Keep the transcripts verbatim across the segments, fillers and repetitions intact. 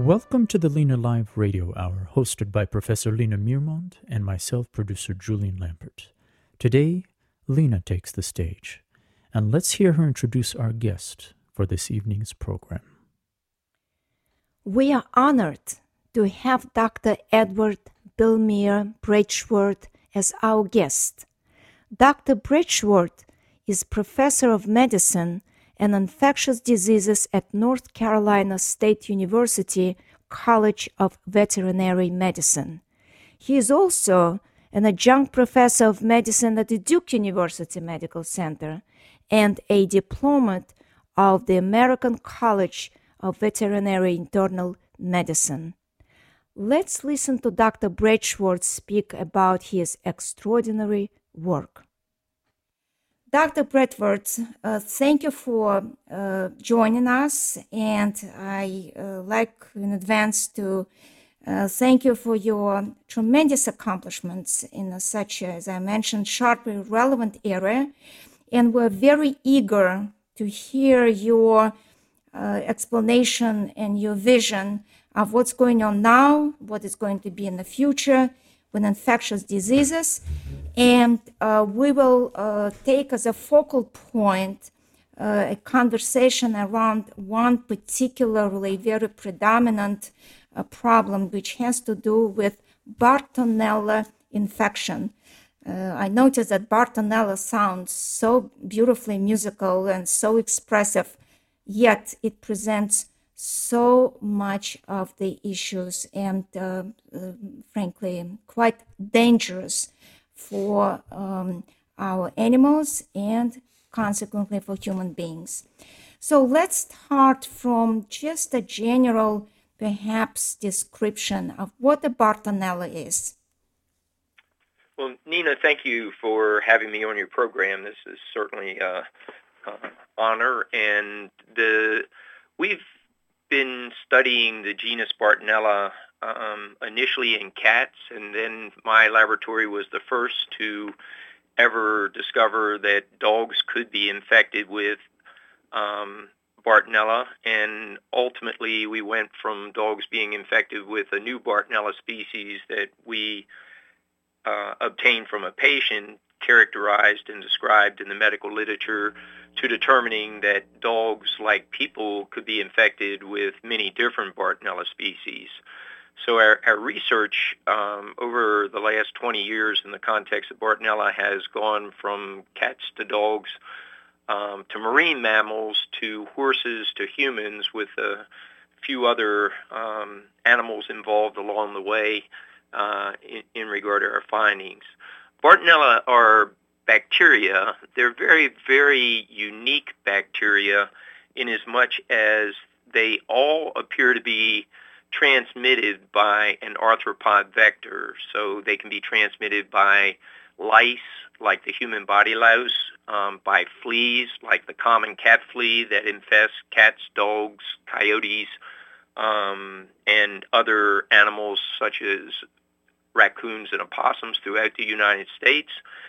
Welcome to the Lena Live Radio Hour, hosted by Professor Lena Meermond and myself, producer Julian Lampert. Today, Lena takes the stage, and let's hear her introduce our guest for this evening's program. We are honored to have Doctor Edward Billmere Bridgeworth as our guest. Doctor Bridgeworth is professor of medicine and infectious diseases at North Carolina State University College of Veterinary Medicine. He is also an adjunct professor of medicine at the Duke University Medical Center and a diplomat of the American College of Veterinary Internal Medicine. Let's listen to Doctor Bridgeworth speak about his extraordinary work. Doctor Bridgeworth, uh, thank you for uh, joining us, and I uh, like in advance to uh, thank you for your tremendous accomplishments in a, such, as I mentioned, sharply relevant area, and we're very eager to hear your uh, explanation and your vision of what's going on now, what is going to be in the future with infectious diseases. And uh, we will uh, take as a focal point uh, a conversation around one particularly very predominant uh, problem, which has to do with Bartonella infection. Uh, I noticed that Bartonella sounds so beautifully musical and so expressive, yet it presents so much of the issues and, uh, uh, frankly, quite dangerous for um, our animals and consequently for human beings. So let's start from just a general, perhaps, description of what the Bartonella is. Well, Nina, thank you for having me on your program. This is certainly an uh, honor, and the we've been studying the genus Bartonella um, initially in cats, and then my laboratory was the first to ever discover that dogs could be infected with um, Bartonella, and ultimately we went from dogs being infected with a new Bartonella species that we uh, obtained from a patient, characterized and described in the medical literature, to determining that dogs, like people, could be infected with many different Bartonella species. So our, our research um, over the last twenty years in the context of Bartonella has gone from cats to dogs um, to marine mammals to horses to humans, with a few other um, animals involved along the way uh, in, in regard to our findings. Bartonella are bacteria. They're very, very unique bacteria in as much as they all appear to be transmitted by an arthropod vector. So they can be transmitted by lice, like the human body louse, um, by fleas, like the common cat flea that infests cats, dogs, coyotes, um, and other animals such as raccoons and opossums throughout the United States.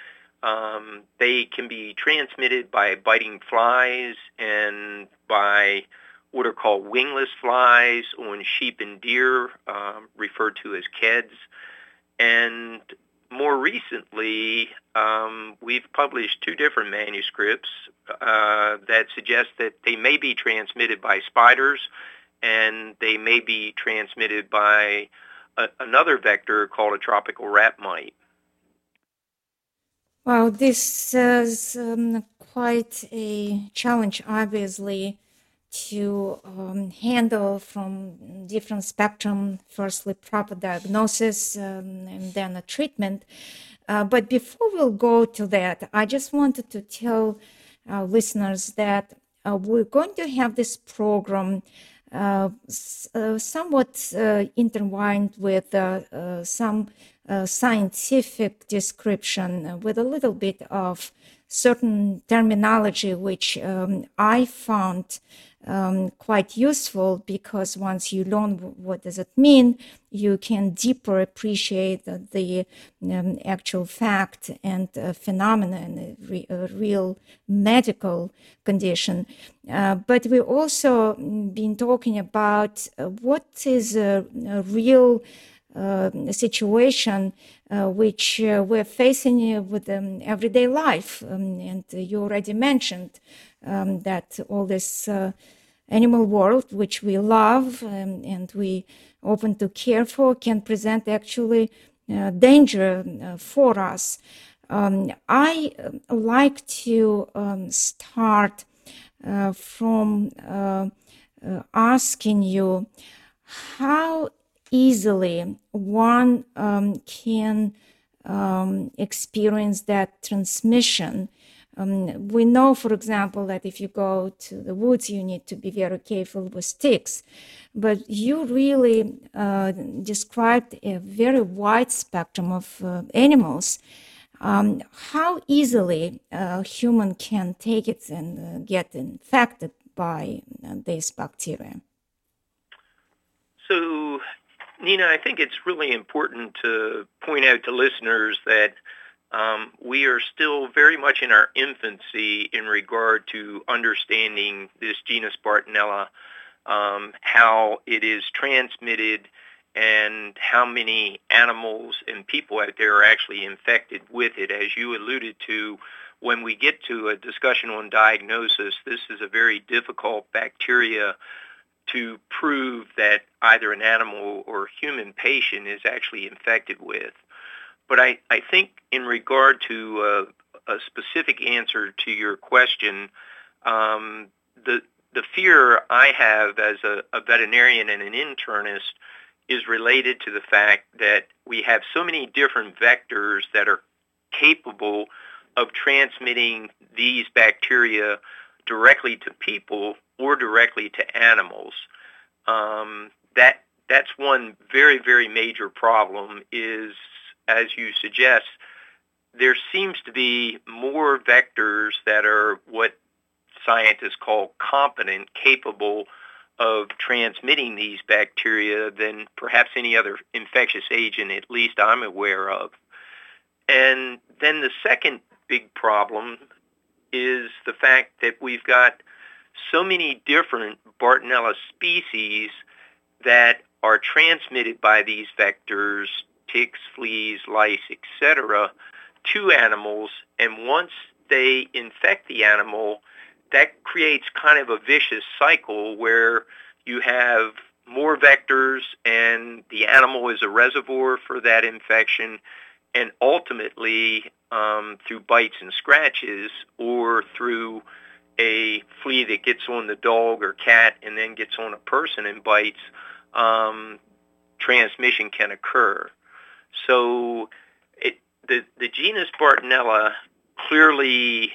Um, they can be transmitted by biting flies and by what are called wingless flies on sheep and deer, um, referred to as keds. And more recently, um, we've published two different manuscripts uh, that suggest that they may be transmitted by spiders, and they may be transmitted by a, another vector called a tropical rat mite. Well, this is um, quite a challenge, obviously, to um, handle from different spectrum, firstly proper diagnosis um, and then a treatment. Uh, but before we'll go to that, I just wanted to tell our listeners that uh, we're going to have this program uh, s- uh, somewhat uh, intertwined with uh, uh, some uh, scientific description uh, with a little bit of certain terminology which um, I found um, quite useful, because once you learn what does it mean, you can deeper appreciate the, the um, actual fact and uh, phenomena and a, re- a real medical condition. Uh, but we also been talking about uh, what is a, a real uh, situation uh, which uh, we're facing uh, with um, everyday life. Um, and uh, you already mentioned um, that all this uh, animal world, which we love um, and we open to care for, can present actually uh, danger uh, for us. Um, I uh, like to um, start uh, from uh, uh, asking you how easily one um, can um, experience that transmission. Um, we know, for example, that if you go to the woods, you need to be very careful with sticks. But you really uh, described a very wide spectrum of uh, animals. Um, how easily a human can take it and uh, get infected by uh, this bacteria? So, Nina, I think it's really important to point out to listeners that um, we are still very much in our infancy in regard to understanding this genus Bartonella, um, how it is transmitted, and how many animals and people out there are actually infected with it. As you alluded to, when we get to a discussion on diagnosis, this is a very difficult bacteria to prove that either an animal or human patient is actually infected with. But I, I think in regard to uh, a specific answer to your question, um, the the fear I have as a, a veterinarian and an internist is related to the fact that we have so many different vectors that are capable of transmitting these bacteria directly to people or directly to animals. Um, that that's one very, very major problem is, as you suggest, there seems to be more vectors that are what scientists call competent, capable of transmitting these bacteria than perhaps any other infectious agent, at least I'm aware of. And then the second big problem is the fact that we've got so many different Bartonella species that are transmitted by these vectors, ticks, fleas, lice, et cetera, to animals. And once they infect the animal, that creates kind of a vicious cycle where you have more vectors and the animal is a reservoir for that infection, and ultimately um, through bites and scratches or through a flea that gets on the dog or cat and then gets on a person and bites, um, transmission can occur. So it, the, the genus Bartonella clearly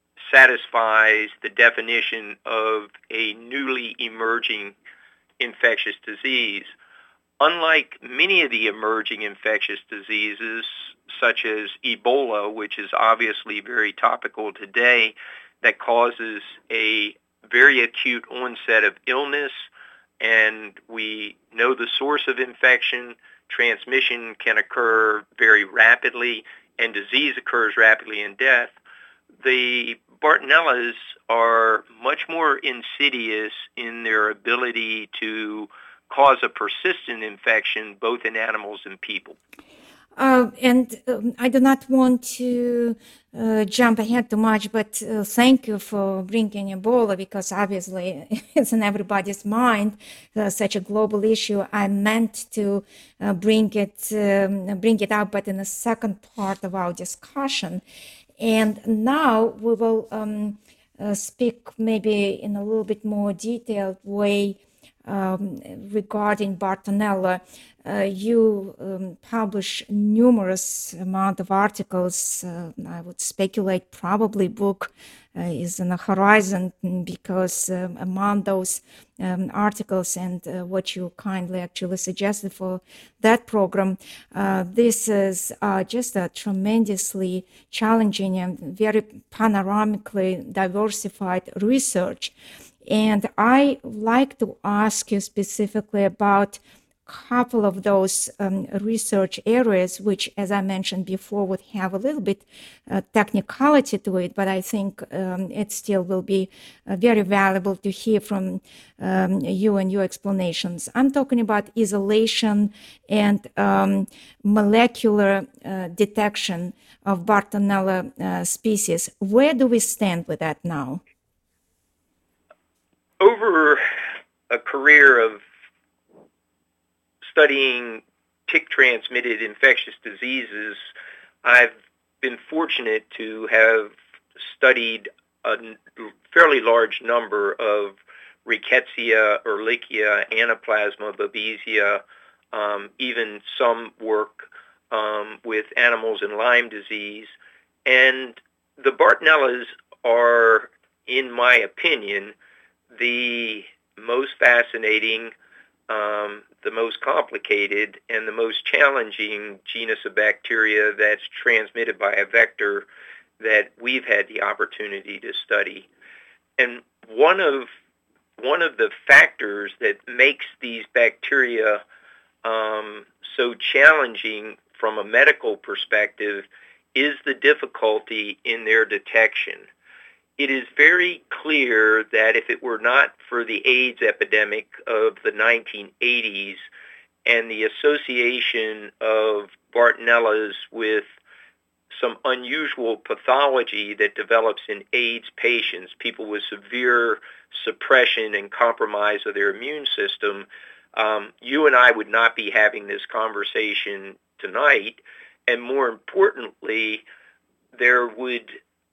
satisfies the definition of a newly emerging infectious disease. Unlike many of the emerging infectious diseases, such as Ebola, which is obviously very topical today, that causes a very acute onset of illness, and we know the source of infection, transmission can occur very rapidly, and disease occurs rapidly in death. The Bartonellas are much more insidious in their ability to cause a persistent infection both in animals and people. Uh, and um, I do not want to uh, jump ahead too much, but uh, thank you for bringing Ebola, because obviously it's in everybody's mind, uh, such a global issue. I meant to uh, bring it um, bring it up, but in the second part of our discussion. And now we will um, uh, speak maybe in a little bit more detailed way um, regarding Bartonella. Uh, you um, publish numerous amount of articles. Uh, I would speculate probably book uh, is on the horizon, because um, among those um, articles and uh, what you kindly actually suggested for that program, uh, this is uh, just a tremendously challenging and very panoramically diversified research. And I like to ask you specifically about couple of those um, research areas, which, as I mentioned before, would have a little bit uh, technicality to it, but I think um, it still will be uh, very valuable to hear from um, you and your explanations. I'm talking about isolation and um, molecular uh, detection of Bartonella uh, species. Where do we stand with that now? Over a career of studying tick-transmitted infectious diseases, I've been fortunate to have studied a fairly large number of Rickettsia, Ehrlichia, Anaplasma, Babesia, um, even some work um, with animals in Lyme disease. And the Bartonellas are, in my opinion, the most fascinating, um, the most complicated, and the most challenging genus of bacteria that's transmitted by a vector that we've had the opportunity to study. And one of one of the factors that makes these bacteria um, so challenging from a medical perspective is the difficulty in their detection. It is very clear that if it were not for the AIDS epidemic of the nineteen eighties and the association of Bartonellas with some unusual pathology that develops in AIDS patients, people with severe suppression and compromise of their immune system, um, you and I would not be having this conversation tonight. And more importantly, there would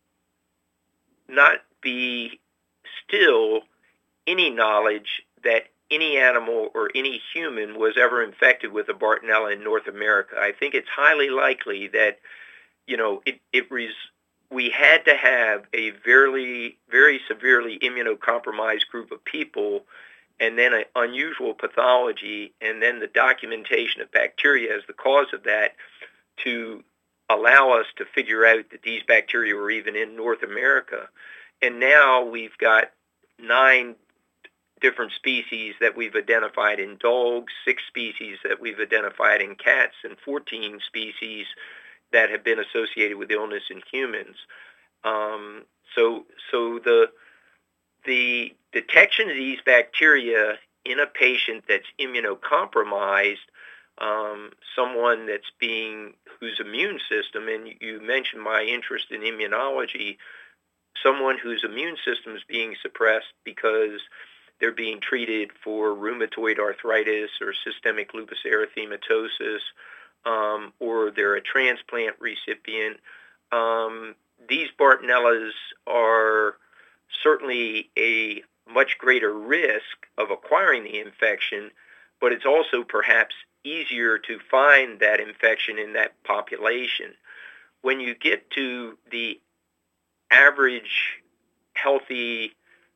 not be still any knowledge that any animal or any human was ever infected with a Bartonella in North America. I think it's highly likely that, you know, it, it was, we had to have a very, very severely immunocompromised group of people, and then an unusual pathology, and then the documentation of bacteria as the cause of that to allow us to figure out that these bacteria were even in North America. And now we've got nine different species that we've identified in dogs, six species that we've identified in cats, and fourteen species that have been associated with illness in humans. Um, so, so the the detection of these bacteria in a patient that's immunocompromised, um, someone that's being whose immune system, and you mentioned my interest in immunology, someone whose immune system is being suppressed because they're being treated for rheumatoid arthritis or systemic lupus erythematosus, um, or they're a transplant recipient. Um, these Bartonellas are certainly a much greater risk of acquiring the infection, but it's also perhaps easier to find that infection in that population. When you get to the average healthy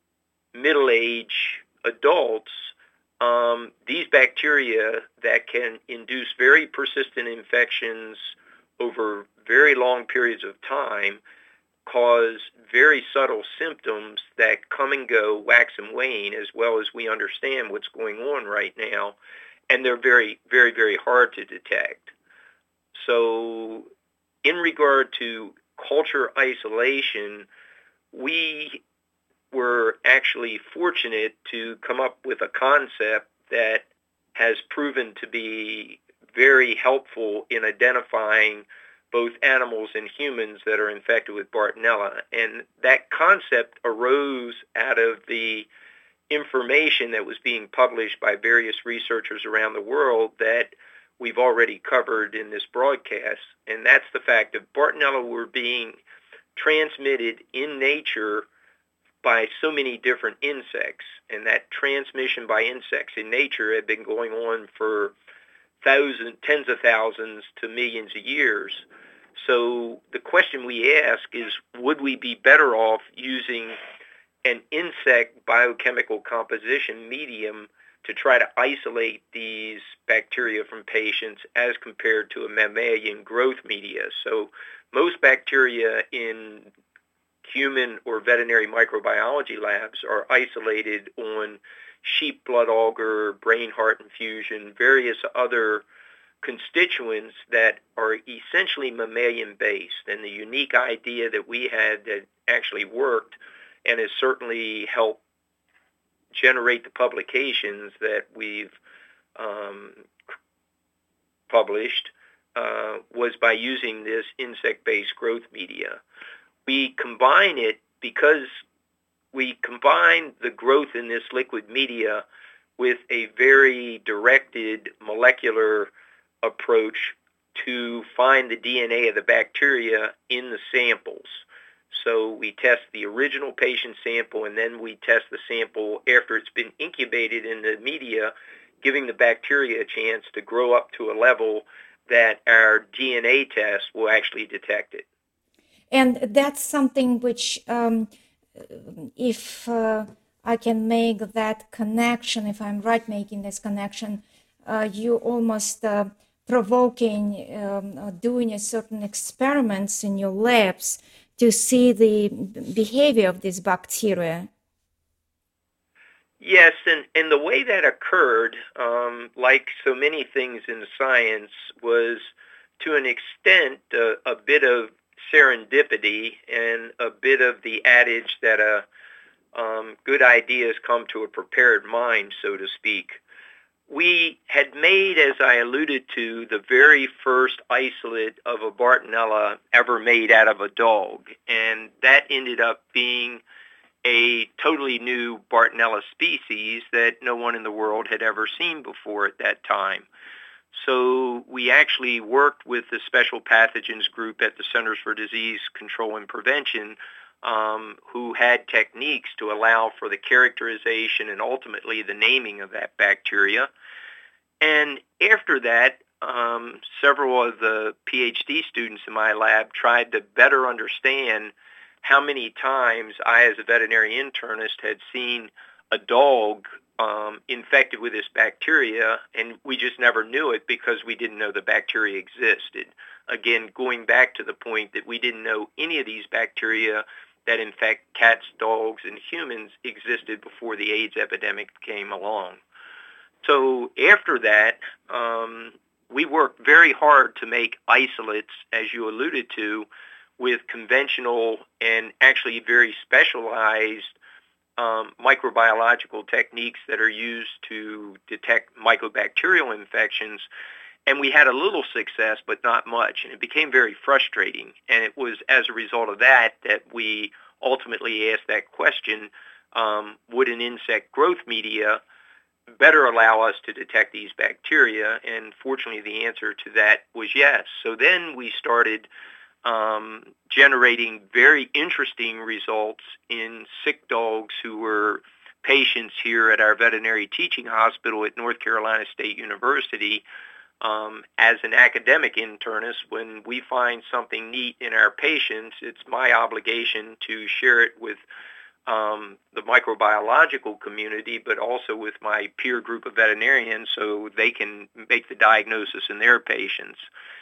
middle-aged adults, um, these bacteria that can induce very persistent infections over very long periods of time cause very subtle symptoms that come and go, wax and wane, as well as we understand what's going on right now. And they're very, very, very hard to detect. So in regard to culture isolation, we were actually fortunate to come up with a concept that has proven to be very helpful in identifying both animals and humans that are infected with Bartonella. And that concept arose out of the information that was being published by various researchers around the world that we've already covered in this broadcast. And that's the fact that Bartonella were being transmitted in nature by so many different insects. And that transmission by insects in nature had been going on for thousands, tens of thousands to millions of years. So the question we ask is, would we be better off using an insect biochemical composition medium to try to isolate these bacteria from patients as compared to a mammalian growth media? So most bacteria in human or veterinary microbiology labs are isolated on sheep blood agar, brain heart infusion, various other constituents that are essentially mammalian-based. And the unique idea that we had that actually worked and has certainly helped generate the publications that we've um, published uh, was by using this insect-based growth media. We combine it because we combine the growth in this liquid media with a very directed molecular approach to find the D N A of the bacteria in the samples. So we test the original patient sample, and then we test the sample after it's been incubated in the media, giving the bacteria a chance to grow up to a level that our D N A test will actually detect it. And that's something which, um, if uh, I can make that connection, if I'm right making this connection, uh, you almost uh, provoking, um, uh, doing a certain experiments in your labs to see the behavior of this bacteria. Yes, and, and the way that occurred, um, like so many things in science, was to an extent uh, a bit of serendipity and a bit of the adage that a um, good ideas come to a prepared mind, so to speak. We had made, as I alluded to, the very first isolate of a Bartonella ever made out of a dog, and that ended up being a totally new Bartonella species that no one in the world had ever seen before at that time. So we actually worked with the Special Pathogens Group at the Centers for Disease Control and Prevention, um, who had techniques to allow for the characterization and ultimately the naming of that bacteria. And after that, um, several of the PhD students in my lab tried to better understand how many times I, as a veterinary internist, had seen a dog um, infected with this bacteria, and we just never knew it because we didn't know the bacteria existed. Again, going back to the point that we didn't know any of these bacteria that infect cats, dogs, and humans existed before the AIDS epidemic came along. So after that, um, we worked very hard to make isolates, as you alluded to, with conventional and actually very specialized um, microbiological techniques that are used to detect mycobacterial infections. And we had a little success, but not much, and it became very frustrating. And it was as a result of that that we ultimately asked that question, um, would an insect growth media better allow us to detect these bacteria? And fortunately, the answer to that was yes. So then we started um, generating very interesting results in sick dogs who were patients here at our veterinary teaching hospital at North Carolina State University. Um, as an academic internist, when we find something neat in our patients, it's my obligation to share it with um, the microbiological community, but also with my peer group of veterinarians so they can make the diagnosis in their patients.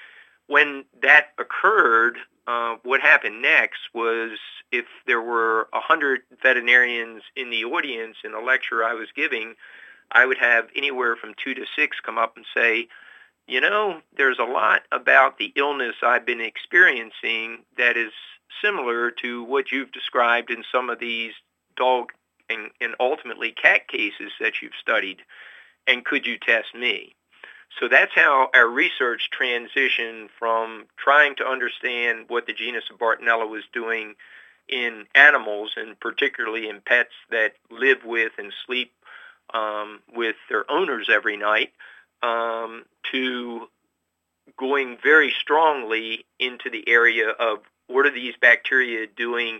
When that occurred, uh, what happened next was if there were one hundred veterinarians in the audience in a lecture I was giving, I would have anywhere from two to six come up and say, you know, there's a lot about the illness I've been experiencing that is similar to what you've described in some of these dog and, and ultimately cat cases that you've studied, and could you test me? So that's how our research transitioned from trying to understand what the genus of Bartonella was doing in animals, and particularly in pets that live with and sleep um, with their owners every night, um, to going very strongly into the area of what are these bacteria doing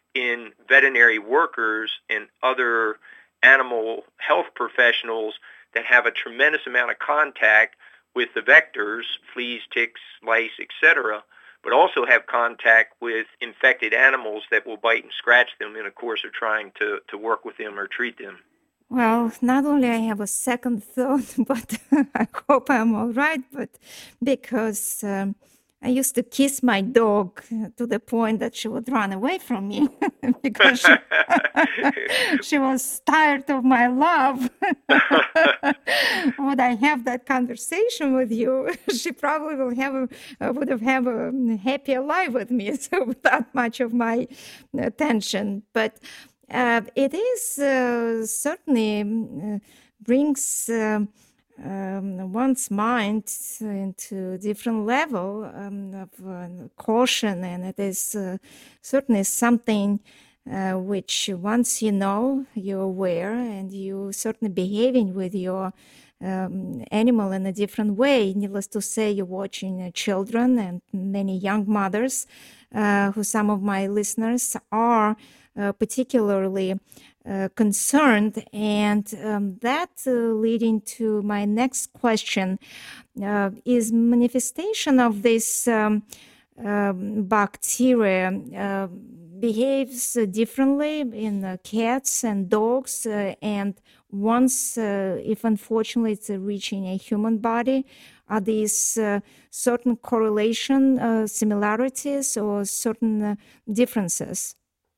in veterinary workers and other animal health professionals that have a tremendous amount of contact with the vectors, fleas, ticks, lice, et cetera, but also have contact with infected animals that will bite and scratch them in the course of trying to, to work with them or treat them. Well, not only I have a second thought, but I hope I'm all right, but because um, I used to kiss my dog to the point that she would run away from me because she, she was tired of my love. Would I have that conversation with you? She probably will have a, uh, would have had a happier life with me, so without much of my attention. But uh, it is uh, certainly uh, brings. Uh, Um, one's mind into a different level um, of uh, caution, and it is uh, certainly something uh, which once you know, you're aware, and you certainly behaving with your um, animal in a different way. Needless to say, you're watching uh, children and many young mothers, uh, who some of my listeners are uh, particularly Uh, concerned, and um, that uh, leading to my next question uh, is manifestation of this um, um, bacteria uh, behaves uh, differently in uh, cats and dogs, uh, and once uh, if unfortunately it's uh, reaching a human body, are these uh, certain correlation uh, similarities or certain uh, differences?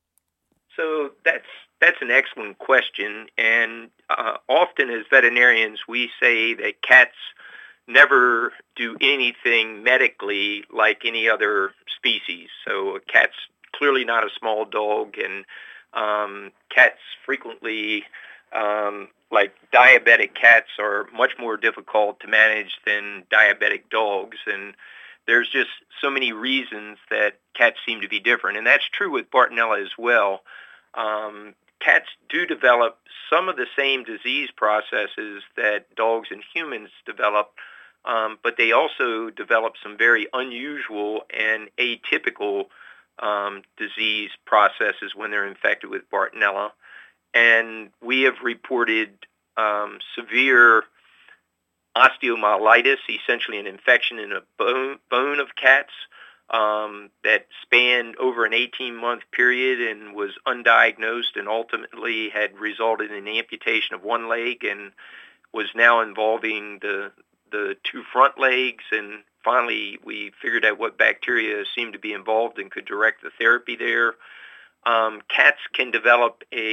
So that's That's an excellent question, and uh, often as veterinarians we say that cats never do anything medically like any other species. So a cat's clearly not a small dog, and um, cats frequently, um, like diabetic cats, are much more difficult to manage than diabetic dogs, and there's just so many reasons that cats seem to be different, and that's true with Bartonella as well. Um, Cats do develop some of the same disease processes that dogs and humans develop, um, but they also develop some very unusual and atypical um, disease processes when they're infected with Bartonella. And we have reported um, severe osteomyelitis, essentially an infection in a bone, bone of cats, Um, that spanned over an eighteen-month period and was undiagnosed and ultimately had resulted in amputation of one leg and was now involving the the two front legs. And finally, we figured out what bacteria seemed to be involved and could direct the therapy there. Um, cats can develop a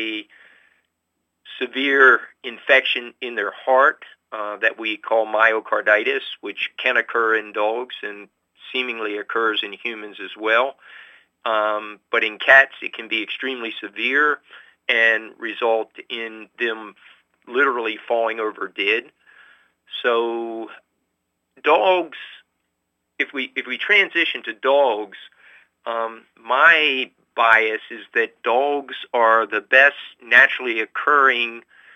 severe infection in their heart uh, that we call myocarditis, which can occur in dogs and seemingly occurs in humans as well. Um, but in cats, it can be extremely severe and result in them literally falling over dead. So dogs, if we if we transition to dogs, um, my bias is that dogs are the best naturally occurring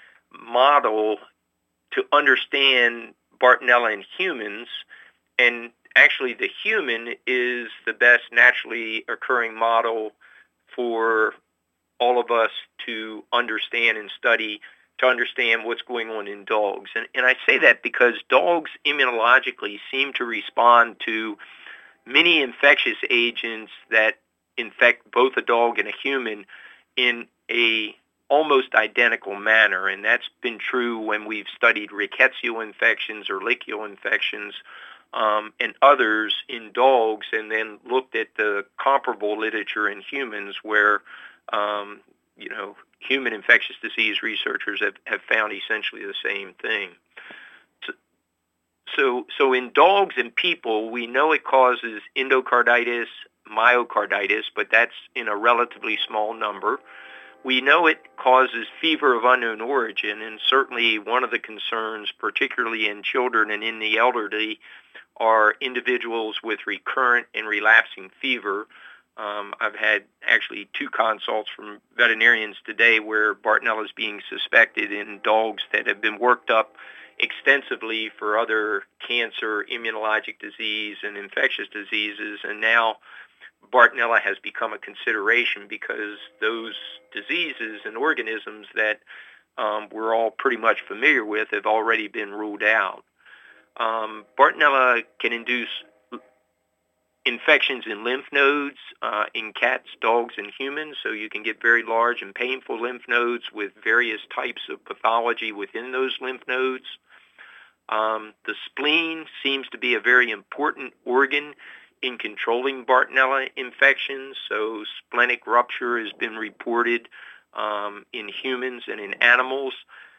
model to understand Bartonella in humans, and actually the human is the best naturally occurring model for all of us to understand and study, to understand what's going on in dogs. And, and I say that because dogs immunologically seem to respond to many infectious agents that infect both a dog and a human in a almost identical manner. And that's been true when we've studied rickettsial infections or lichial infections, Um, and others in dogs, and then looked at the comparable literature in humans where, um, you know, human infectious disease researchers have, have found essentially the same thing. So, so, so in dogs and people, we know it causes endocarditis, myocarditis, but that's in a relatively small number. We know it causes fever of unknown origin, and certainly one of the concerns, particularly in children and in the elderly, are individuals with recurrent and relapsing fever. Um, I've had actually two consults from veterinarians today where Bartonella is being suspected in dogs that have been worked up extensively for other cancer, immunologic disease, and infectious diseases, and now Bartonella has become a consideration because those diseases and organisms that um, we're all pretty much familiar with have already been ruled out. Um, Bartonella can induce infections in lymph nodes uh, in cats, dogs, and humans, so you can get very large and painful lymph nodes with various types of pathology within those lymph nodes. Um, the spleen seems to be a very important organ in controlling Bartonella infections. So splenic rupture has been reported um, in humans and in animals,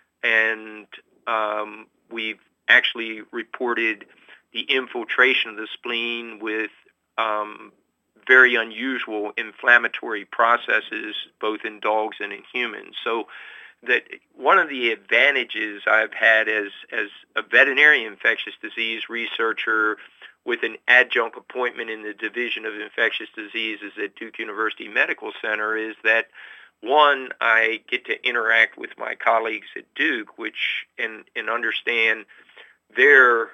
and um, we've actually reported the infiltration of the spleen with um, very unusual inflammatory processes, both in dogs and in humans. So that one of the advantages I've had as, as a veterinary infectious disease researcher with an adjunct appointment in the Division of Infectious Diseases at Duke University Medical Center is that, one, I get to interact with my colleagues at Duke, which and, and understand their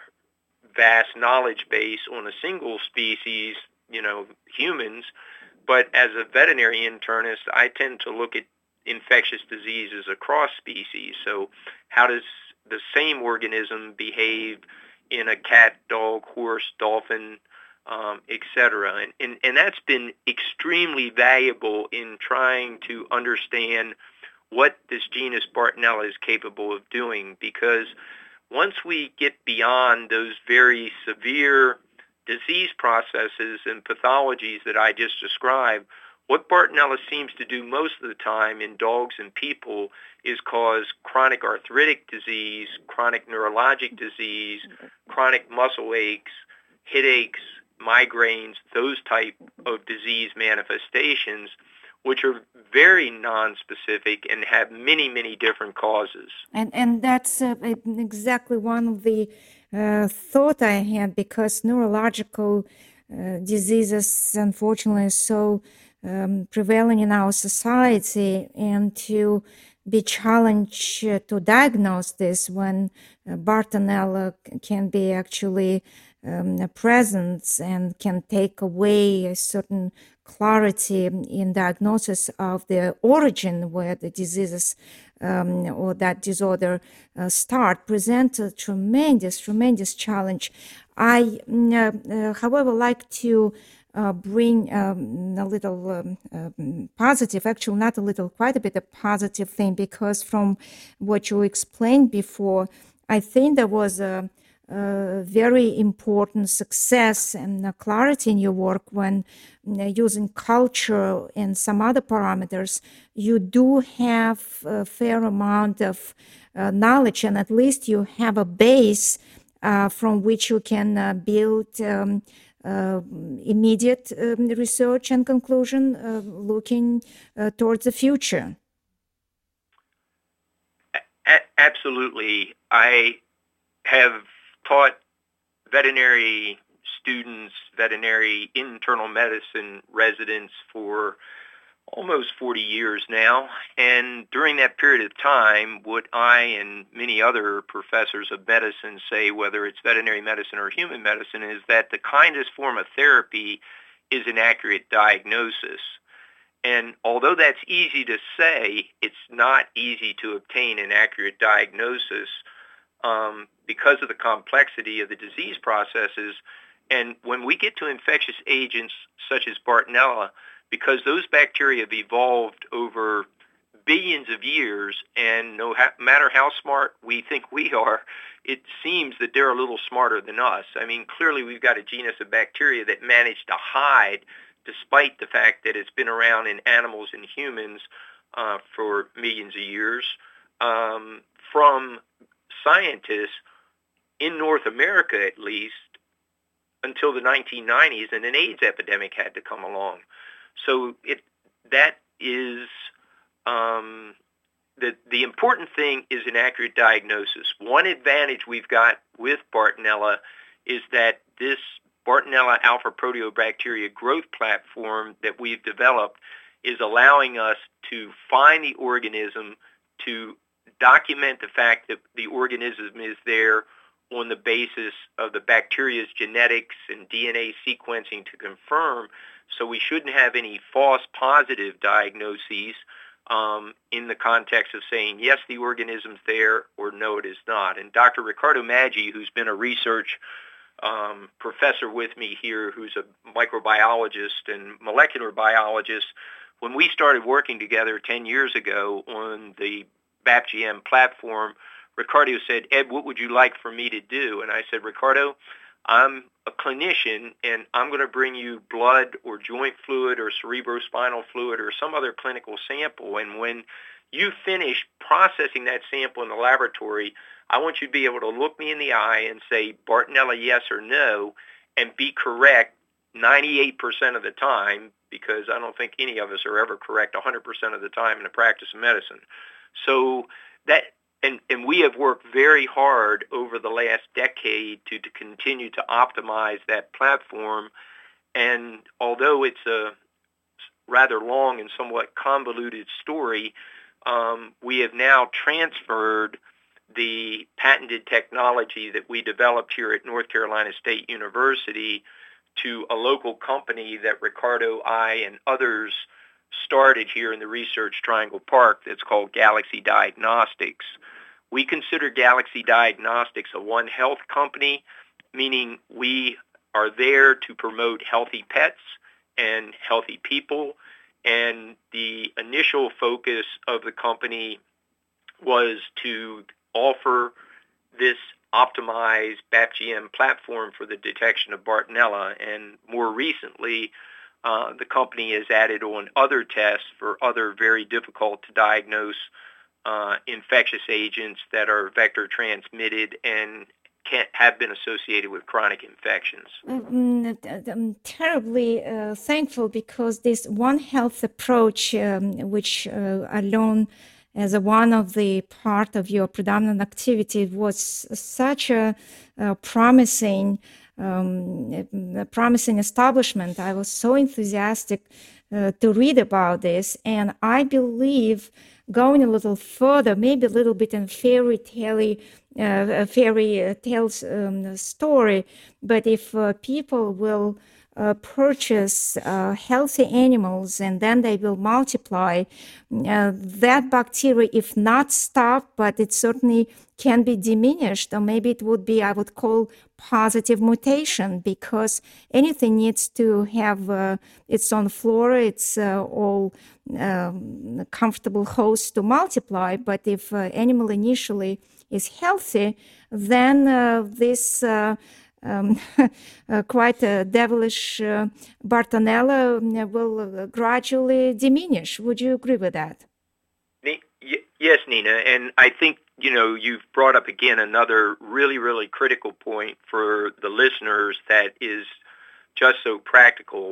vast knowledge base on a single species, you know, humans. But as a veterinary internist, I tend to look at infectious diseases across species. So how does the same organism behave in a cat, dog, horse, dolphin, um, et cetera? And, and, and that's been extremely valuable in trying to understand what this genus Bartonella is capable of doing, because once we get beyond those very severe disease processes and pathologies that I just described, what Bartonella seems to do most of the time in dogs and people is cause chronic arthritic disease, chronic neurologic disease, chronic muscle aches, headaches, migraines, those type of disease manifestations, which are very nonspecific and have many, many different causes. And and that's uh, exactly one of the uh, thought I had, because neurological uh, diseases, unfortunately, are so um, prevailing in our society, and to be challenged uh, to diagnose this when uh, Bartonella can be actually um, a presence and can take away a certain clarity in diagnosis of the origin where the diseases um, or that disorder uh, start, present a tremendous, tremendous challenge. I, uh, uh, however, like to uh, bring um, a little um, um, positive, actually not a little, quite a bit of positive thing, because from what you explained before, I think there was a Uh, very important success and uh, clarity in your work when uh, using culture and some other parameters, you do have a fair amount of uh, knowledge, and at least you have a base uh, from which you can uh, build um, uh, immediate um, research and conclusion uh, looking uh, towards the future. A- absolutely. I have taught veterinary students, veterinary internal medicine residents for almost forty years now. And during that period of time, what I and many other professors of medicine say, whether it's veterinary medicine or human medicine, is that the kindest form of therapy is an accurate diagnosis. And although that's easy to say, it's not easy to obtain an accurate diagnosis Um, because of the complexity of the disease processes. And when we get to infectious agents such as Bartonella, because those bacteria have evolved over billions of years, and no ha- matter how smart we think we are, it seems that they're a little smarter than us. I mean, clearly we've got a genus of bacteria that managed to hide, despite the fact that it's been around in animals and humans uh, for millions of years, um, from scientists in North America, at least, until the nineteen nineties, and an AIDS epidemic had to come along. So it that is um, the the important thing is an accurate diagnosis. One advantage we've got with Bartonella is that this Bartonella alpha proteobacteria growth platform that we've developed is allowing us to find the organism, to document the fact that the organism is there on the basis of the bacteria's genetics and D N A sequencing to confirm, so we shouldn't have any false positive diagnoses um, in the context of saying, yes, the organism's there, or no, it is not. And Doctor Riccardo Maggi, who's been a research um, professor with me here, who's a microbiologist and molecular biologist, when we started working together ten years ago on the B A P G M platform, Riccardo said, Ed, what would you like for me to do? And I said, Riccardo, I'm a clinician and I'm going to bring you blood or joint fluid or cerebrospinal fluid or some other clinical sample, and when you finish processing that sample in the laboratory, I want you to be able to look me in the eye and say Bartonella yes or no, and be correct ninety-eight percent of the time, because I don't think any of us are ever correct one hundred percent of the time in the practice of medicine. So that, and, and we have worked very hard over the last decade to, to continue to optimize that platform. And although it's a rather long and somewhat convoluted story, um, we have now transferred the patented technology that we developed here at North Carolina State University to a local company that Ricardo Eye and others started here in the Research Triangle Park that's called Galaxy Diagnostics. We consider Galaxy Diagnostics a One Health company, meaning we are there to promote healthy pets and healthy people. And the initial focus of the company was to offer this optimized B A P G M platform for the detection of Bartonella. And more recently, uh, the company has added on other tests for other very difficult to diagnose uh, infectious agents that are vector transmitted and can have been associated with chronic infections. I'm terribly uh, thankful because this One Health approach, um, which uh, alone as a one of the part of your predominant activity, was such a, a promising, um, a promising establishment. I was so enthusiastic uh, to read about this, and I believe going a little further, maybe a little bit in fairy tale, uh, fairy tales um, story, but if uh, people will Uh, purchase uh, healthy animals and then they will multiply, uh, that bacteria, if not stopped, but it certainly can be diminished, or maybe it would be, I would call, positive mutation, because anything needs to have uh, its own flora, its uh, all um, comfortable host to multiply. But if uh, animal initially is healthy, then uh, this uh, Um, uh, quite a devilish uh, Bartonella will uh, gradually diminish. Would you agree with that? Yes, Nina, and I think, you know, you've brought up again another really, really critical point for the listeners that is just so practical.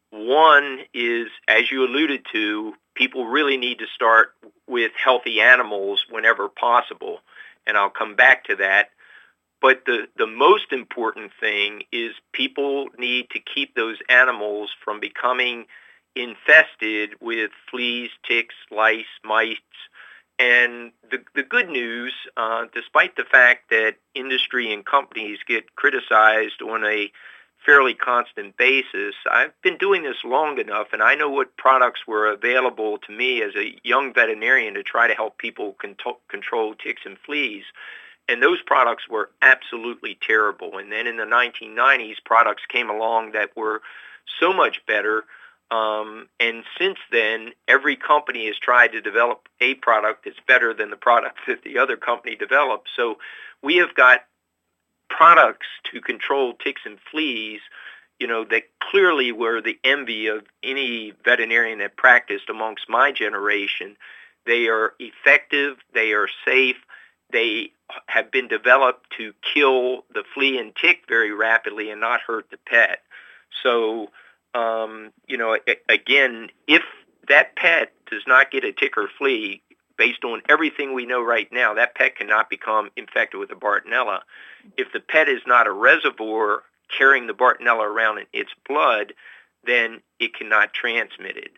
One is, as you alluded to, people really need to start with healthy animals whenever possible, and I'll come back to that. But the, the most important thing is people need to keep those animals from becoming infested with fleas, ticks, lice, mites. And the, the good news, uh, despite the fact that industry and companies get criticized on a fairly constant basis, I've been doing this long enough, and I know what products were available to me as a young veterinarian to try to help people con- control ticks and fleas. And those products were absolutely terrible. And then in the nineteen nineties, products came along that were so much better. Um, and since then, every company has tried to develop a product that's better than the product that the other company developed. So we have got products to control ticks and fleas, you know, that clearly were the envy of any veterinarian that practiced amongst my generation. They are effective. They are safe. They have been developed to kill the flea and tick very rapidly and not hurt the pet. So, um, you know, again, if that pet does not get a tick or flea, based on everything we know right now, that pet cannot become infected with the Bartonella. If the pet is not a reservoir carrying the Bartonella around in its blood, then it cannot transmit it.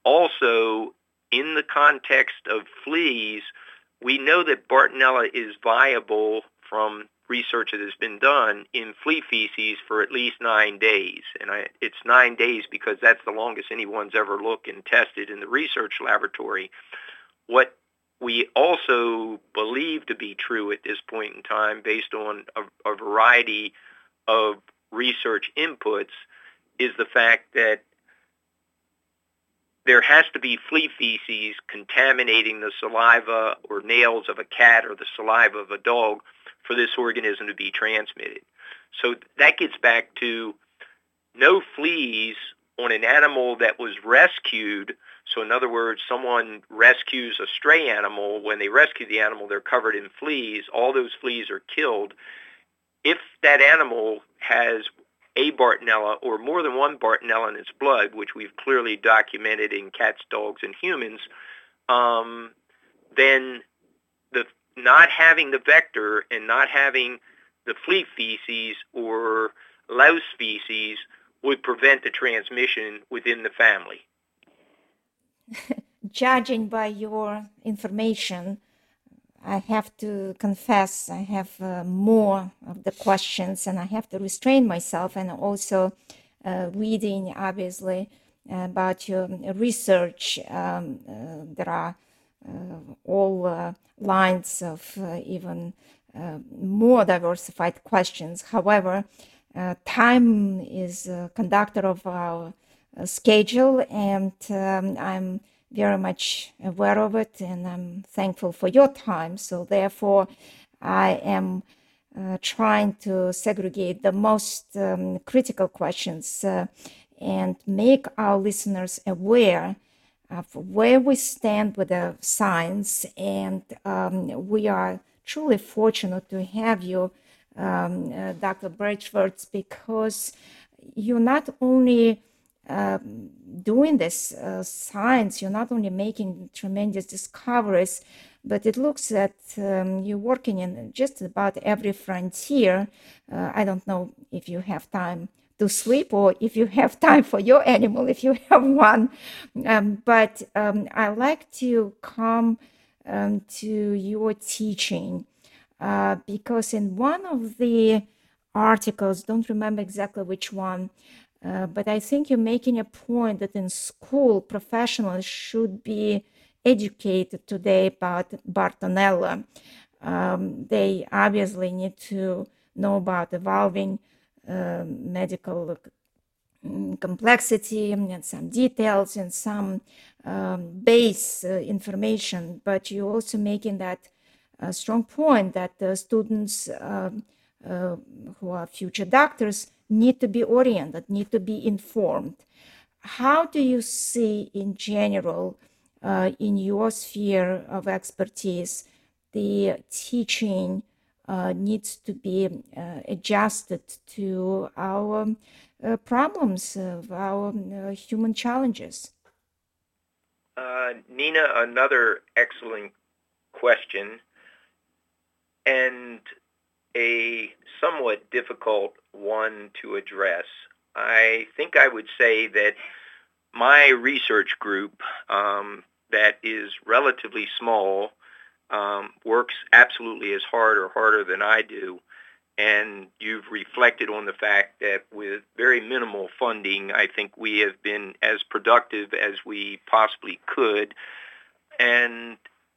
Also, in the context of fleas, we know that Bartonella is viable from research that has been done in flea feces for at least nine days. And I, it's nine days because that's the longest anyone's ever looked and tested in the research laboratory. What we also believe to be true at this point in time, based on a, a variety of research inputs, is the fact that there has to be flea feces contaminating the saliva or nails of a cat or the saliva of a dog for this organism to be transmitted. So that gets back to no fleas on an animal that was rescued. So in other words, someone rescues a stray animal. When they rescue the animal, they're covered in fleas. All those fleas are killed. If that animal has a Bartonella or more than one Bartonella in its blood, which we've clearly documented in cats, dogs, and humans, um, then the not having the vector and not having the flea feces or louse feces would prevent the transmission within the family. Judging by your information, I have to confess I have uh, more of the questions, and I have to restrain myself, and also uh, reading, obviously, about your research. Um, uh, there are uh, all uh, lines of uh, even uh, more diversified questions. However, uh, time is a conductor of our uh, schedule, and um, I'm very much aware of it, and I'm thankful for your time. So therefore, I am uh, trying to segregate the most um, critical questions uh, and make our listeners aware of where we stand with the science. And um, we are truly fortunate to have you, um, uh, Doctor Bridgeworth, because you not only uh, doing this uh, science, you're not only making tremendous discoveries, but it looks that um, you're working in just about every frontier. Uh, I don't know if you have time to sleep or if you have time for your animal, if you have one. Um, but um, I like to come um, to your teaching uh, because in one of the articles, don't remember exactly which one, uh, but I think you're making a point that in school, professionals should be educated today about Bartonella. Um, they obviously need to know about evolving uh, medical complexity and some details and some um, base uh, information, but you're also making that uh, strong point that the students uh, uh, who are future doctors need to be oriented, need to be informed. How do you see in general, uh, in your sphere of expertise, the teaching uh, needs to be uh, adjusted to our uh, problems, of our uh, human challenges? Uh, Nina, another excellent question, and a somewhat difficult one to address. I think I would say that my research group, um, that is relatively small, um, works absolutely as hard or harder than I do. And you've reflected on the fact that with very minimal funding, I think we have been as productive as we possibly could. And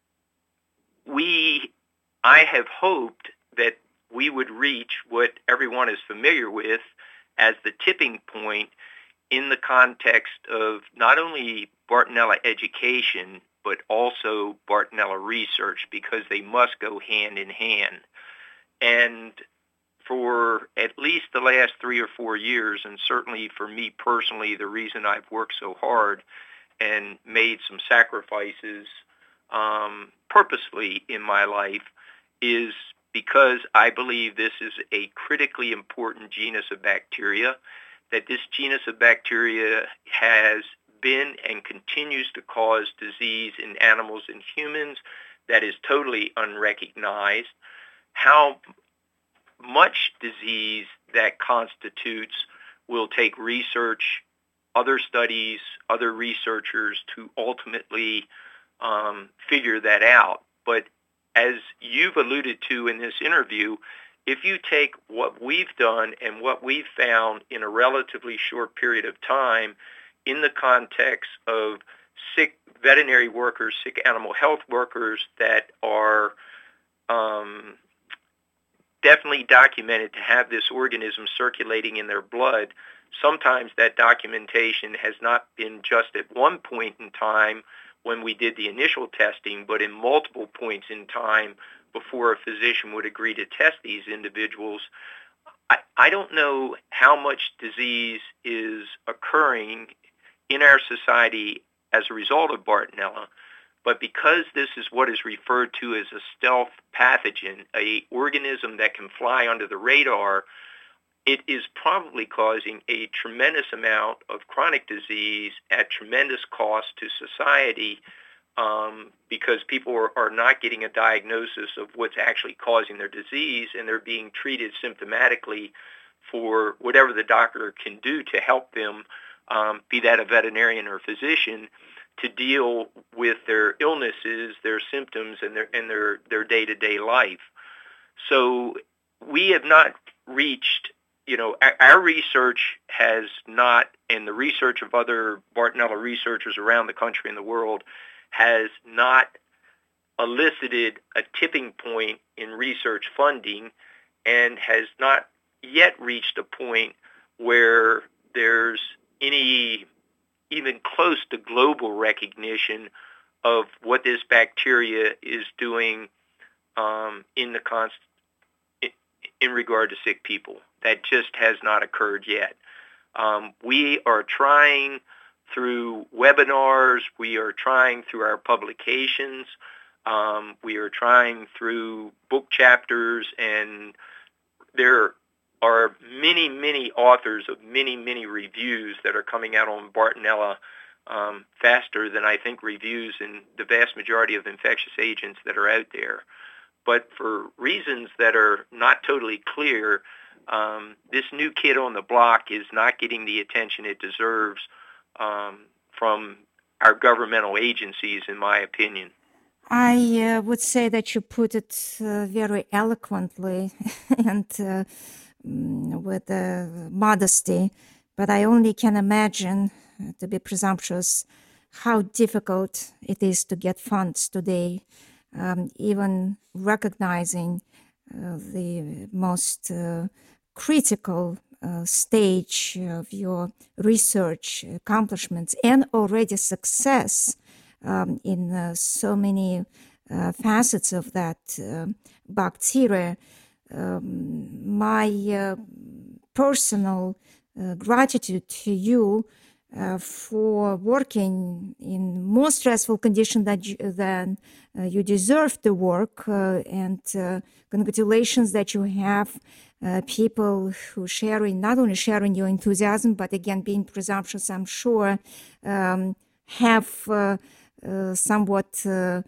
we, I have hoped that we would reach what everyone is familiar with as the tipping point in the context of not only Bartonella education, but also Bartonella research, because they must go hand in hand. And for at least the last three or four years, and certainly for me personally, the reason I've worked so hard and made some sacrifices um, purposely in my life is because I believe this is a critically important genus of bacteria, that this genus of bacteria has been and continues to cause disease in animals and humans that is totally unrecognized. How much disease that constitutes will take research, other studies, other researchers to ultimately um, figure that out. But as you've alluded to in this interview, if you take what we've done and what we've found in a relatively short period of time in the context of sick veterinary workers, sick animal health workers that are um, definitely documented to have this organism circulating in their blood, sometimes that documentation has not been just at one point in time when we did the initial testing, but in multiple points in time before a physician would agree to test these individuals. I, I don't know how much disease is occurring in our society as a result of Bartonella, but because this is what is referred to as a stealth pathogen, a organism that can fly under the radar, it is probably causing a tremendous amount of chronic disease at tremendous cost to society, um, because people are, are not getting a diagnosis of what's actually causing their disease, and they're being treated symptomatically for whatever the doctor can do to help them, um, be that a veterinarian or physician, to deal with their illnesses, their symptoms, and their and their, their day-to-day life. So we have not reached, you know, our, our research has not, and the research of other Bartonella researchers around the country and the world has not elicited a tipping point in research funding, and has not yet reached a point where there's any even close to global recognition of what this bacteria is doing um, in the const- in regard to sick people. That just has not occurred yet. Um, we are trying through webinars, we are trying through our publications, um, we are trying through book chapters, and there are many, many authors of many, many reviews that are coming out on Bartonella um, faster than I think reviews in the vast majority of infectious agents that are out there. But for reasons that are not totally clear, um, this new kid on the block is not getting the attention it deserves um, from our governmental agencies, in my opinion. I uh, would say that you put it uh, very eloquently and uh, with uh, modesty, but I only can imagine, uh, to be presumptuous, how difficult it is to get funds today, um, even recognizing uh, the most uh, critical uh, stage of your research accomplishments and already success um, in uh, so many uh, facets of that uh, bacteria. Um, my uh, personal uh, gratitude to you uh, for working in more stressful conditions that you, than uh, you deserve to work, uh, and uh, congratulations that you have uh, people who sharing, not only sharing your enthusiasm, but again, being presumptuous, I'm sure, um, have uh, uh, somewhat uh,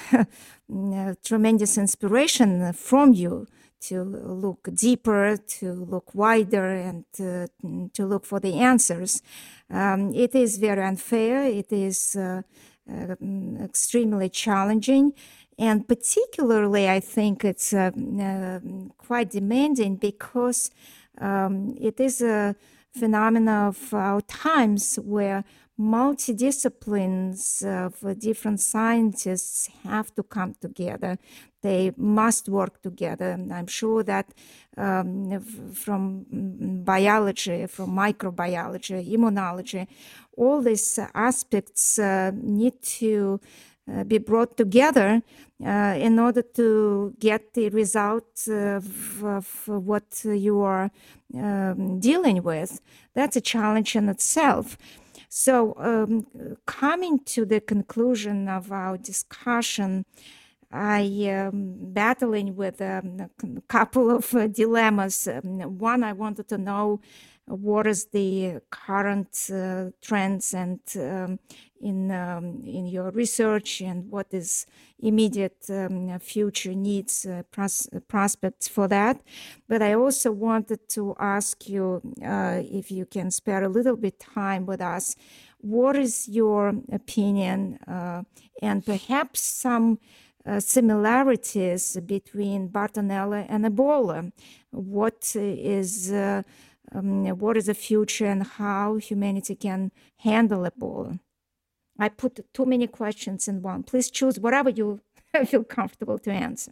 tremendous inspiration from you to look deeper, to look wider, and uh, to look for the answers. Um, it is very unfair. It is uh, uh, extremely challenging. And particularly, I think it's uh, uh, quite demanding because um, it is a phenomenon of our times where multidisciplines of different scientists have to come together. They must work together. And I'm sure that um, from biology, from microbiology, immunology, all these aspects uh, need to uh, be brought together uh, in order to get the result of, of what you are um, dealing with. That's a challenge in itself. So, um, coming to the conclusion of our discussion, I am battling with um, a couple of uh, dilemmas. Um, one, I wanted to know what is the current uh, trends and um, in um, in your research, and what is immediate um, future needs, uh, pros- prospects for that. But I also wanted to ask you uh, if you can spare a little bit time with us. What is your opinion uh, and perhaps some uh, similarities between Bartonella and Ebola? What is uh, um, what is the future and how humanity can handle Ebola? I put too many questions in one. Please choose whatever you feel comfortable to answer.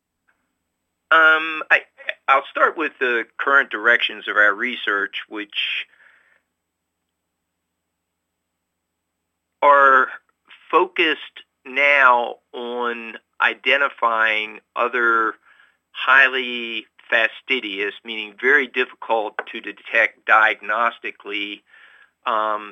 Um, I, I'll start with the current directions of our research, which are focused now on identifying other highly fastidious, meaning very difficult to detect diagnostically, um,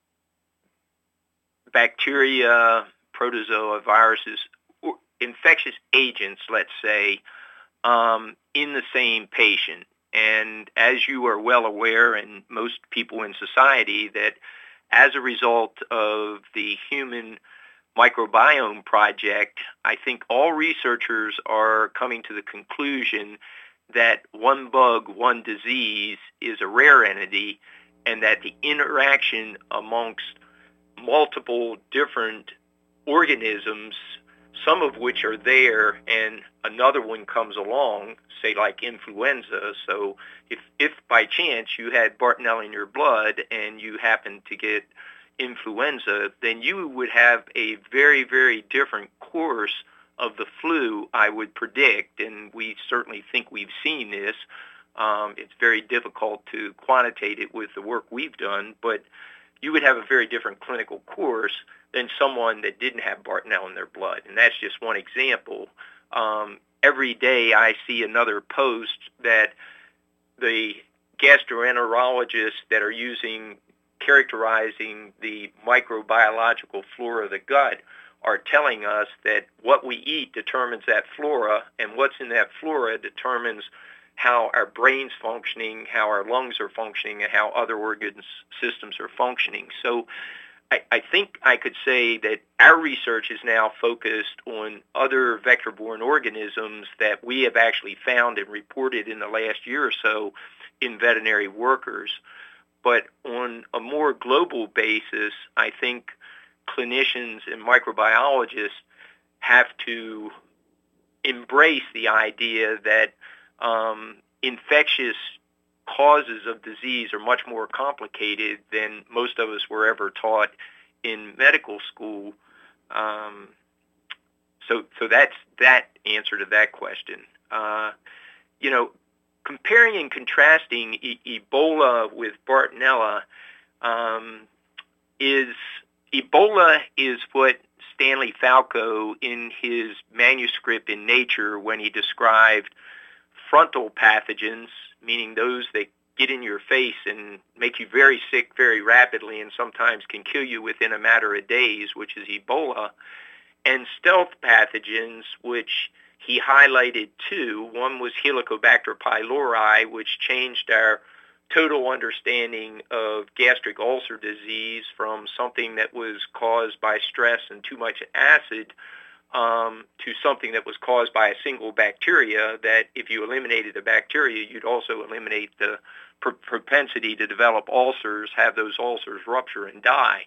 bacteria, protozoa, viruses, or infectious agents, let's say, um, in the same patient. And as you are well aware, and most people in society, that as a result of the Human Microbiome Project, I think all researchers are coming to the conclusion that one bug, one disease is a rare entity, and that the interaction amongst multiple different organisms, some of which are there, and another one comes along, say like influenza. So if, if by chance you had Bartonella in your blood and you happen to get influenza, then you would have a very, very different course of the flu, I would predict, and we certainly think we've seen this. Um, it's very difficult to quantitate it with the work we've done, but you would have a very different clinical course than someone that didn't have Bartonella in their blood. And that's just one example. Um, every day I see another post that the gastroenterologists that are using, characterizing the microbiological flora of the gut are telling us that what we eat determines that flora, and what's in that flora determines how our brain's functioning, how our lungs are functioning, and how other organs systems are functioning. So I, I think I could say that our research is now focused on other vector-borne organisms that we have actually found and reported in the last year or so in veterinary workers. But on a more global basis, I think clinicians and microbiologists have to embrace the idea that um, infectious causes of disease are much more complicated than most of us were ever taught in medical school. Um, so, so that's that answer to that question. Uh, you know, comparing and contrasting e- Ebola with Bartonella um, is Ebola is what Stanley Falco in his manuscript in Nature, when he described frontal pathogens, meaning those that get in your face and make you very sick very rapidly and sometimes can kill you within a matter of days, which is Ebola, and stealth pathogens, which he highlighted two. One was Helicobacter pylori, which changed our total understanding of gastric ulcer disease from something that was caused by stress and too much acid um, to something that was caused by a single bacteria, that if you eliminated the bacteria, you'd also eliminate the pr- propensity to develop ulcers, have those ulcers rupture and die.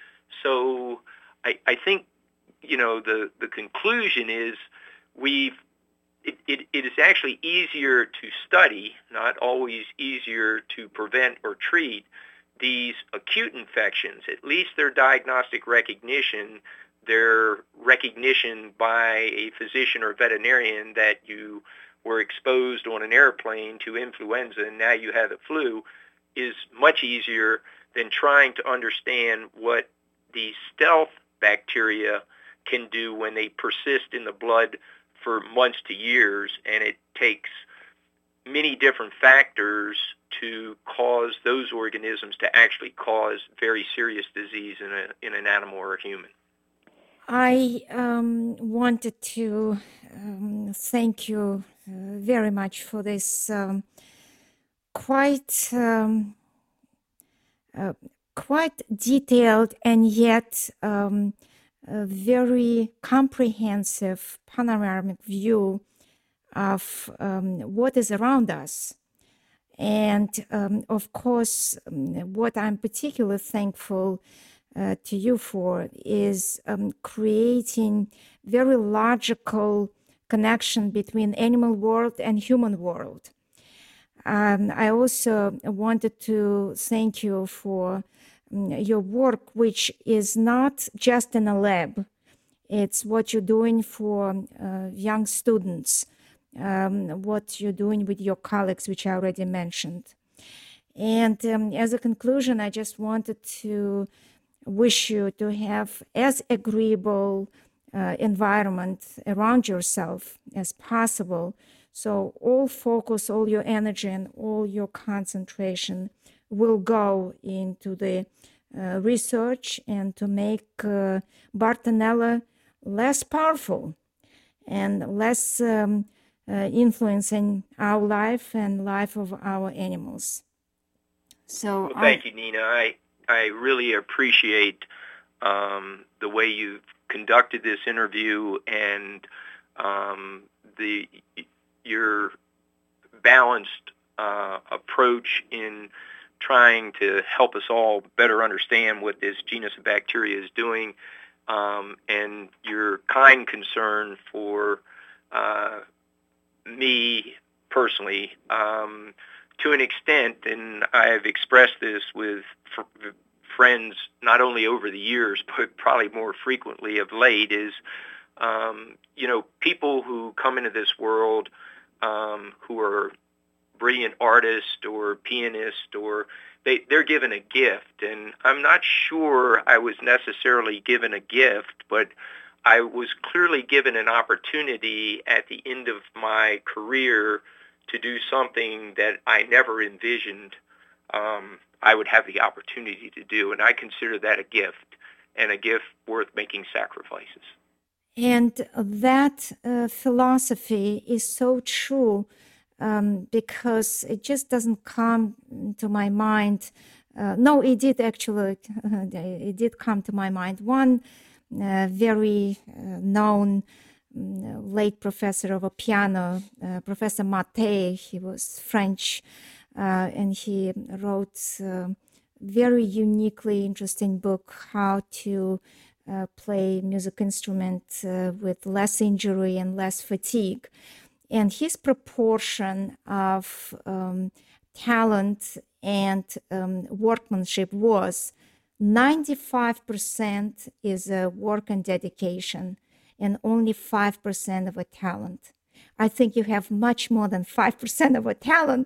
So I, I think, you know, the, the conclusion is we've It, it, it is actually easier to study, not always easier to prevent or treat, these acute infections. At least their diagnostic recognition, their recognition by a physician or veterinarian that you were exposed on an airplane to influenza and now you have the flu, is much easier than trying to understand what the stealth bacteria can do when they persist in the blood for months to years, and it takes many different factors to cause those organisms to actually cause very serious disease in a in an animal or a human. I um, wanted to um, thank you uh, very much for this um, quite um, uh, quite detailed and yet um, a very comprehensive panoramic view of um, what is around us. And um, of course, um, what I'm particularly thankful uh, to you for is um, creating very logical connection between animal world and human world. Um, I also wanted to thank you for your work, which is not just in a lab. It's what you're doing for uh, young students, um, what you're doing with your colleagues, which I already mentioned. And um, as a conclusion, I just wanted to wish you to have as agreeable uh, environment around yourself as possible So all focus, all your energy, and all your concentration will go into the uh, research and to make uh, Bartonella less powerful and less um, uh, influencing our life and life of our animals. So well, thank I, you, Nina. I I really appreciate um, the way you've conducted this interview and um, the your balanced uh, approach in trying to help us all better understand what this genus of bacteria is doing, um, and your kind concern for uh, me personally. Um, to an extent, and I've expressed this with f- friends not only over the years, but probably more frequently of late, is, um, you know, people who come into this world um, who are brilliant artists or pianists, or they, they're given a gift. And I'm not sure I was necessarily given a gift, but I was clearly given an opportunity at the end of my career to do something that I never envisioned um, I would have the opportunity to do. And I consider that a gift, and a gift worth making sacrifices. And that uh, philosophy is so true um, because it just doesn't come to my mind. Uh, no, it did actually, it did come to my mind. One uh, very uh, known late professor of a piano, uh, Professor Mattei. He was French, uh, and he wrote a very uniquely interesting book, How to uh, Play Music Instrument uh, with Less Injury and Less Fatigue. And his proportion of um, talent and um, workmanship was ninety-five percent is uh, work and dedication, and only five percent of a talent. I think you have much more than five percent of a talent,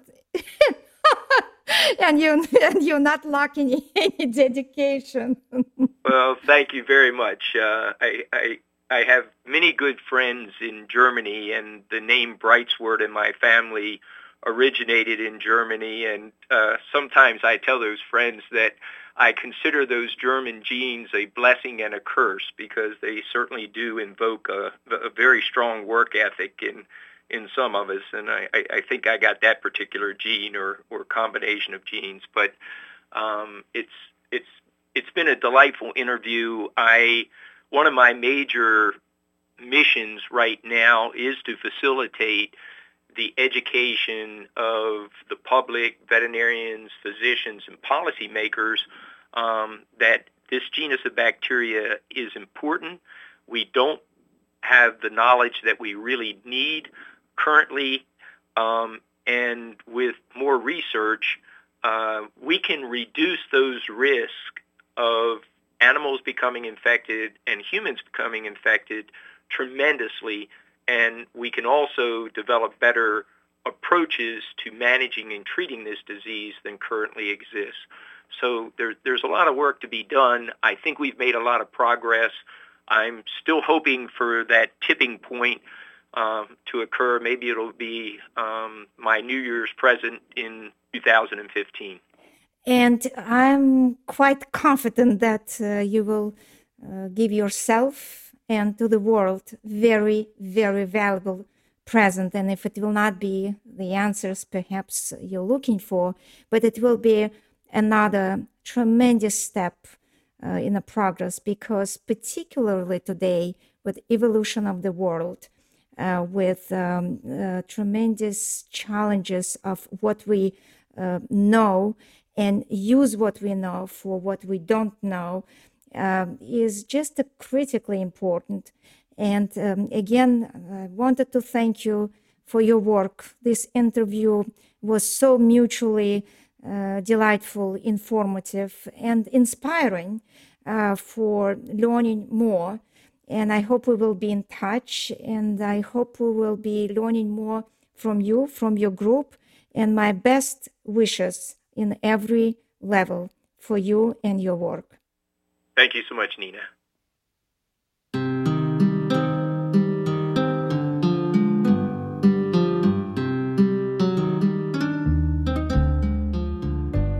and, you, and you're not lacking any dedication. Well, thank you very much. Uh, I, I, I have many good friends in Germany, and the name Breitswort in my family originated in Germany, and uh, sometimes I tell those friends that I consider those German genes a blessing and a curse, because they certainly do invoke a, a very strong work ethic in in some of us, and I, I think I got that particular gene or, or combination of genes. But um, it's it's it's been a delightful interview. I one of my major missions right now is to facilitate the education of the public, veterinarians, physicians, and policymakers um, that this genus of bacteria is important. We don't have the knowledge that we really need currently, um, and with more research, uh, we can reduce those risks of animals becoming infected and humans becoming infected tremendously. And we can also develop better approaches to managing and treating this disease than currently exists. So there, there's a lot of work to be done. I think we've made a lot of progress. I'm still hoping for that tipping point um, to occur. Maybe it'll be um, my New Year's present in two thousand fifteen. And I'm quite confident that uh, you will uh, give yourself and to the world very, very valuable present. And if it will not be the answers perhaps you're looking for, but it will be another tremendous step uh, in the progress, because particularly today with evolution of the world, uh, with um, uh, tremendous challenges of what we uh, know and use what we know for what we don't know, Um, is just uh, critically important. And um, again, I wanted to thank you for your work. This interview was so mutually uh, delightful, informative, and inspiring uh, for learning more. And I hope we will be in touch, and I hope we will be learning more from you, from your group, and my best wishes in every level for you and your work. Thank you so much, Nina.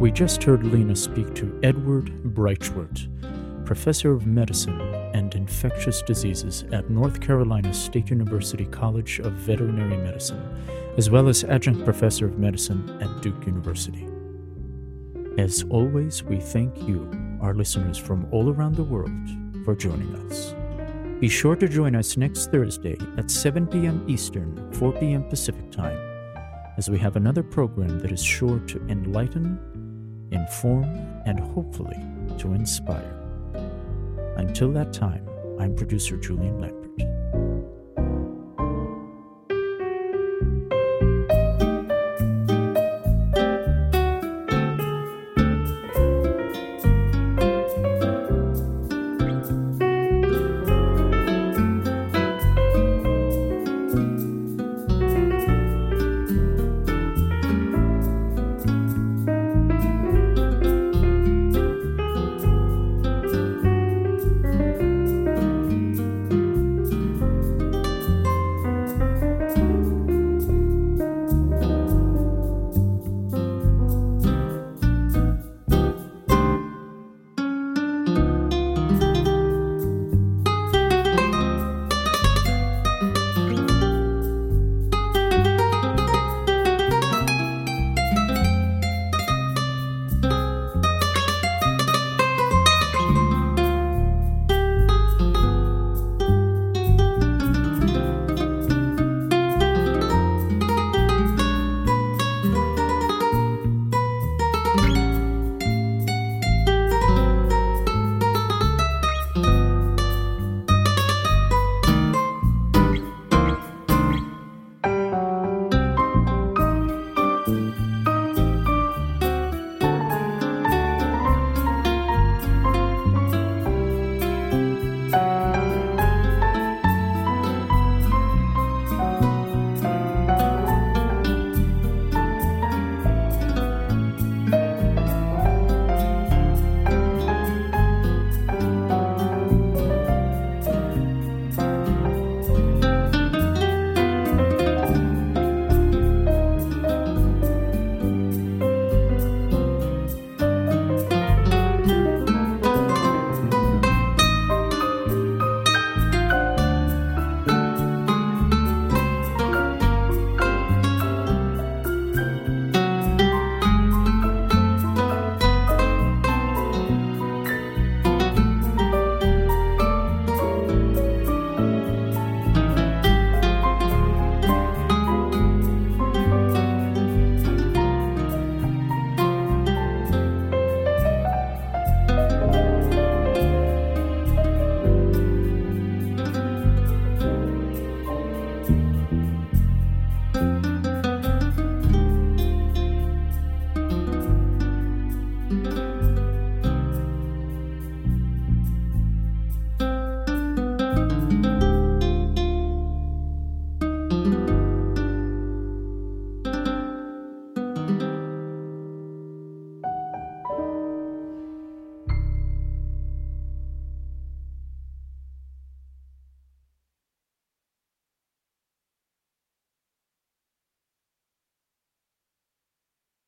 We just heard Lena speak to Edward Breichwart, Professor of Medicine and Infectious Diseases at North Carolina State University College of Veterinary Medicine, as well as Adjunct Professor of Medicine at Duke University. As always, we thank you, our listeners from all around the world, for joining us. Be sure to join us next Thursday at seven p.m. Eastern, four p.m. Pacific Time, as we have another program that is sure to enlighten, inform, and hopefully to inspire. Until that time, I'm producer Julian Lampert.